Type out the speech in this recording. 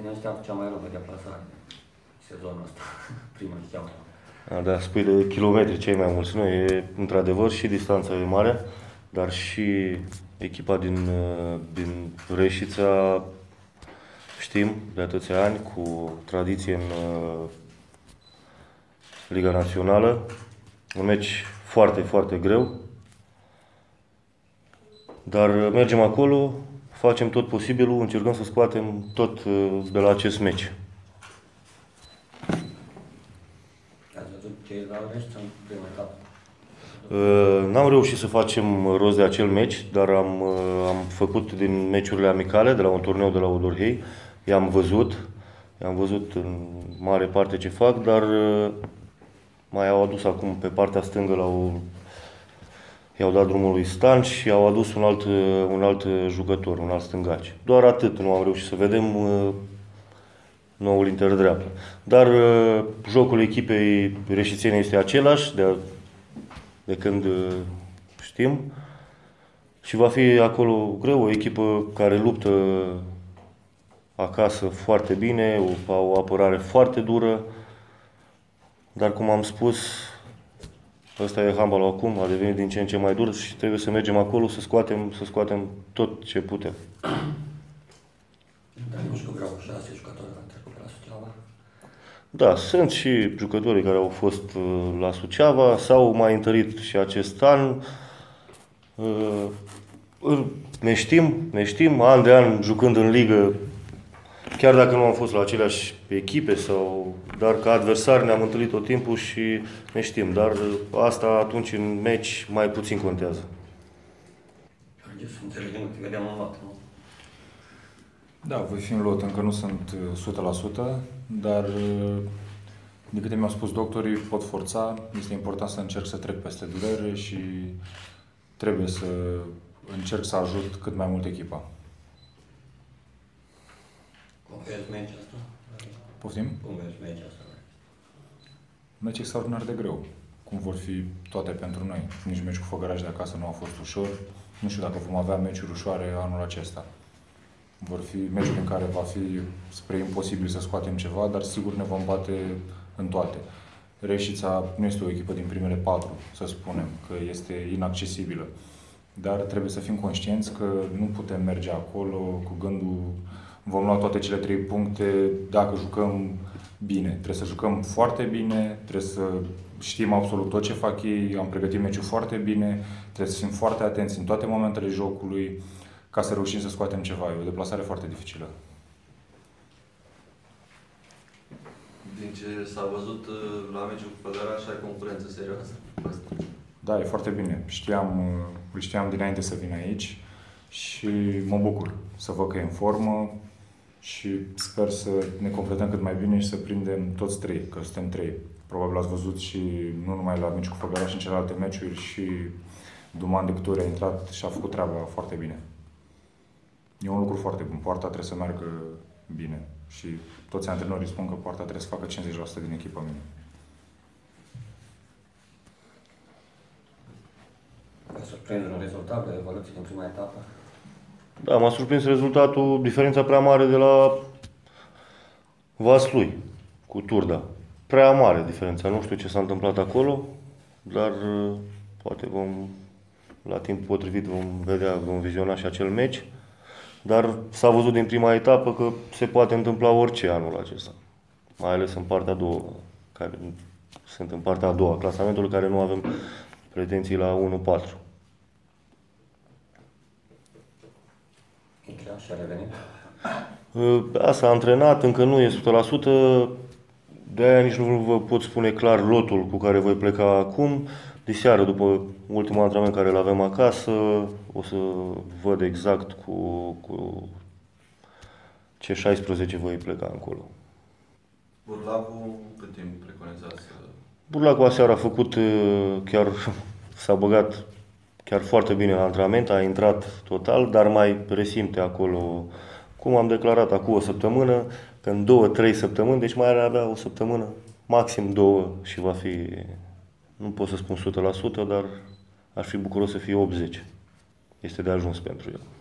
ne așteaptă cea mai lungă deplasare sezonul ăsta, prima cheamă. Da, spui de kilometri cei mai mulți. Nu, e într-adevăr și distanța e mare, dar și echipa din Reșița, știm de atâția ani, cu tradiție în Liga Națională. Un meci foarte, foarte greu, dar mergem acolo, facem tot posibilul, încercăm să scoatem tot de la acest meci. Ați văzut ce e la Reșița în prima etapă? N-am reușit să facem rost de acel meci, dar am făcut din meciurile amicale de la un turneu de la Odorhei. I-am văzut în mare parte ce fac, dar mai au adus acum pe partea stângă i-au dat drumul lui Stan și i-au adus un alt jucător, un alt stângaci. Doar atât, nu am reușit să vedem noul interdreaptă. Dar jocul echipei reșițene este același de când știm și va fi acolo greu, o echipă care luptă acasă foarte bine, o apărare foarte dură, dar cum am spus, ăsta e handbalul acum, a devenit din ce în ce mai dur și trebuie să mergem acolo să scoatem tot ce putem. Dar nu știu că vreau 6 jucători la trecut la Suceava. Da, sunt și jucătorii care au fost la Suceava, s-au mai întărit și acest an. Ne știm, an de an jucând în ligă, chiar dacă nu am fost la aceleași echipe, dar ca adversari ne-am întâlnit tot timpul și ne știm. Dar asta atunci în meci mai puțin contează. Să înțelegem că te vedeam în lot, nu? Da, voi fi în lot, încă nu sunt 100%, dar de câte mi-au spus doctorii, pot forța. Este important să încerc să trec peste durere și trebuie să încerc să ajut cât mai mult echipa. Cum vezi meciul ăsta? Poftim? Cum vezi meciul ăsta? Meci extraordinar de greu. Cum vor fi toate pentru noi. Nici meci cu Făgăraș de acasă nu a fost ușor. Nu știu dacă vom avea meciuri ușoare anul acesta. Vor fi meciuri în care va fi spre imposibil să scoatem ceva, dar sigur ne vom bate în toate. Reșița nu este o echipă din primele 4, să spunem, că este inaccesibilă. Dar trebuie să fim conștienți că nu putem merge acolo cu gândul vom lua toate cele 3 puncte dacă jucăm bine. Trebuie să jucăm foarte bine, trebuie să știm absolut tot ce fac ei, am pregătit meciul foarte bine, trebuie să fim foarte atenți în toate momentele jocului ca să reușim să scoatem ceva. E o deplasare foarte dificilă. Din ce s-a văzut la meciul cu Făgăraș, ai concurență serioasă? Da, e foarte bine. Îl știam dinainte să vin aici și mă bucur să văd că e în formă și sper să ne completăm cât mai bine și să prindem toți 3, că suntem 3. Probabil ați văzut și nu numai la meciul cu Făgăraș, în celelalte meciuri și Duman de câte ori a intrat și a făcut treaba foarte bine. E un lucru foarte bun. Poarta trebuie să meargă bine și toți antrenorii spun că poarta trebuie să facă 50% din echipa mine. V-a surprins un rezultat de evoluție din prima etapă? Da, m-a surprins rezultatul, diferența prea mare de la Vaslui cu Turda. Prea mare diferența, nu știu ce s-a întâmplat acolo, dar poate la timp potrivit vom viziona și acel meci. Dar s-a văzut din prima etapă că se poate întâmpla orice anul acesta. Mai ales în partea a doua, care sunt în partea a doua, clasamentului care nu avem pretenții la 1-4. Niclea și-a revenit? Da, s-a antrenat, încă nu e 100%, de-aia nici nu vă pot spune clar lotul cu care voi pleca acum. Diseară, după ultimul antrenament care îl avem acasă, o să văd exact cu ce 16 voi pleca încolo. Burlacul cât timp preconizați? Burlacul aseară a făcut, s-a băgat chiar foarte bine la antrenament, a intrat total, dar mai resimte acolo, cum am declarat acum o săptămână, că în 2-3 săptămâni, deci mai are avea o săptămână, maxim 2 și va fi, nu pot să spun 100%, dar aș fi bucuros să fie 80%. Este de ajuns pentru el.